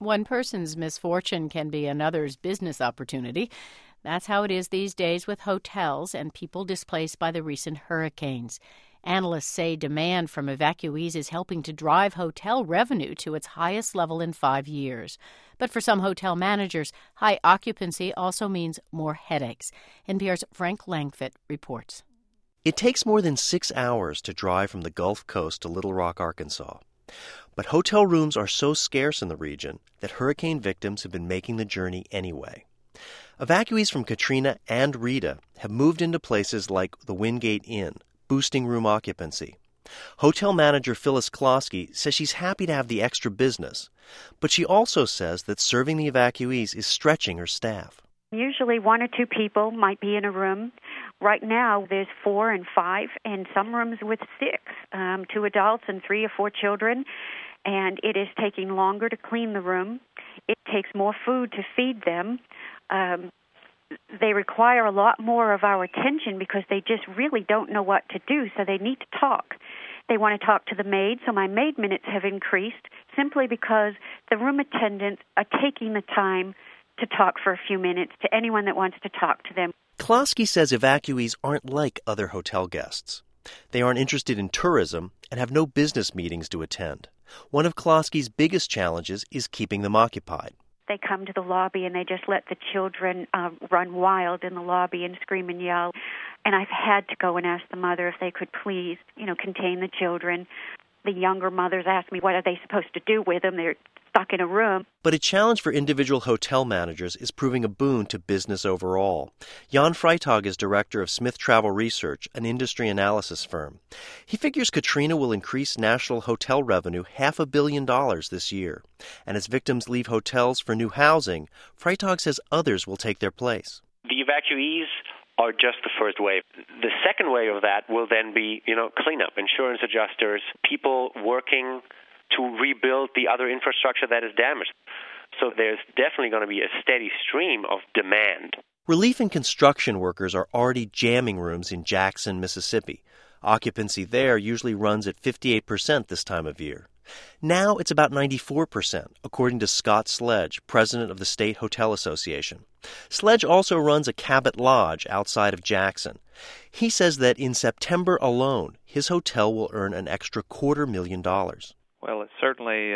One person's misfortune can be another's business opportunity. That's how it is these days with hotels and people displaced by the recent hurricanes. Analysts say demand from evacuees is helping to drive hotel revenue to its highest level in 5 years. But for some hotel managers, high occupancy also means more headaches. NPR's Frank Langfitt reports. It takes more than 6 hours to drive from the Gulf Coast to Little Rock, Arkansas. But hotel rooms are so scarce in the region that hurricane victims have been making the journey anyway. Evacuees from Katrina and Rita have moved into places like the Wingate Inn, boosting room occupancy. Hotel manager Phyllis Klosky says she's happy to have the extra business, but she also says that serving the evacuees is stretching her staff. Usually 1 or 2 people might be in a room. Right now there's 4 and 5, and some rooms with 6, 2 adults and 3 or 4 children, and it is taking longer to clean the room. It takes more food to feed them. They require a lot more of our attention because they just really don't know what to do, so they need to talk. They want to talk to the maid, so my maid minutes have increased simply because the room attendants are taking the time to talk for a few minutes to anyone that wants to talk to them. Klosky says evacuees aren't like other hotel guests. They aren't interested in tourism and have no business meetings to attend. One of Klosky's biggest challenges is keeping them occupied. They come to the lobby and they just let the children run wild in the lobby and scream and yell. And I've had to go and ask the mother if they could please, contain the children. The younger mothers ask me, what are they supposed to do with them? They're stuck in a room. But a challenge for individual hotel managers is proving a boon to business overall. Jan Freitag is director of Smith Travel Research, an industry analysis firm. He figures Katrina will increase national hotel revenue $500 million this year. And as victims leave hotels for new housing, Freitag says others will take their place. The evacuees are just the first wave. The second wave of that will then be, cleanup, insurance adjusters, people working to rebuild the other infrastructure that is damaged. So there's definitely going to be a steady stream of demand. Relief and construction workers are already jamming rooms in Jackson, Mississippi. Occupancy there usually runs at 58% this time of year. Now it's about 94%, according to Scott Sledge, president of the State Hotel Association. Sledge also runs a Cabot Lodge outside of Jackson. He says that in September alone, his hotel will earn an extra $250,000. Well, it's certainly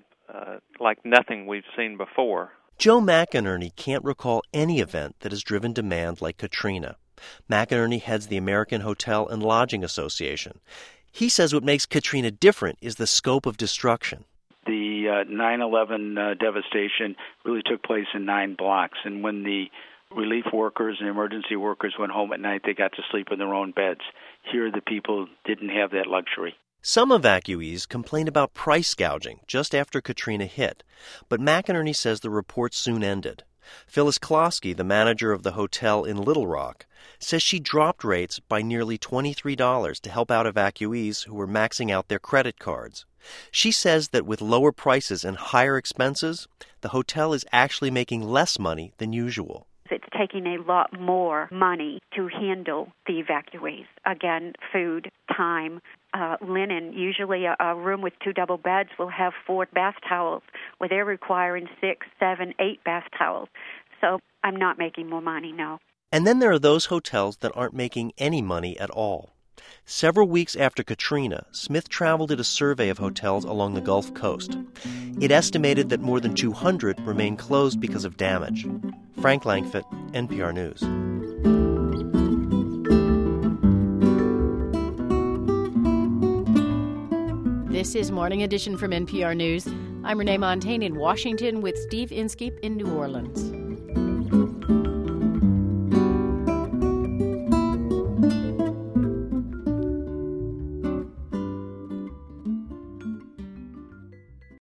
like nothing we've seen before. Joe McInerney can't recall any event that has driven demand like Katrina. McInerney heads the American Hotel and Lodging Association. He says what makes Katrina different is the scope of destruction. The 9/11 devastation really took place in 9 blocks, and when the relief workers and emergency workers went home at night, they got to sleep in their own beds. Here, the people didn't have that luxury. Some evacuees complained about price gouging just after Katrina hit, but McInerney says the report soon ended. Phyllis Klosky, the manager of the hotel in Little Rock, says she dropped rates by nearly $23 to help out evacuees who were maxing out their credit cards. She says that with lower prices and higher expenses, the hotel is actually making less money than usual. It's taking a lot more money to handle the evacuees. Again, food, time, linen. Usually a room with 2 double beds will have 4 bath towels, where they're requiring 6, 7, 8 bath towels. So I'm not making more money, no. And then there are those hotels that aren't making any money at all. Several weeks after Katrina, Smith Travel did a survey of hotels along the Gulf Coast. It estimated that more than 200 remain closed because of damage. Frank Langfitt, NPR News. This is Morning Edition from NPR News. I'm Renee Montagne in Washington with Steve Inskeep in New Orleans.